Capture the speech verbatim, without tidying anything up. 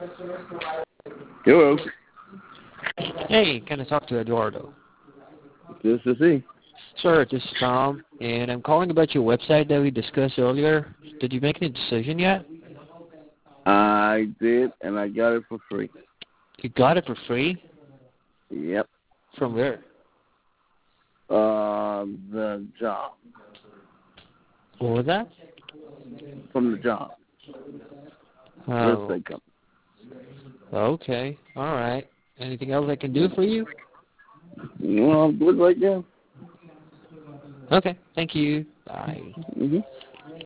Hello. Hey, can I talk to Eduardo? This is he. Sir, this is Tom, and I'm calling about your website that we discussed earlier. Did you make any decision yet? I did, and I got it for free. You got it for free? Yep. From where? Uh, the job. What was that? From the job. Real Oh, estate company. okay. All right. Anything else I can do for you? Well, I'm good right now. Okay. Thank you. Bye. Mm-hmm.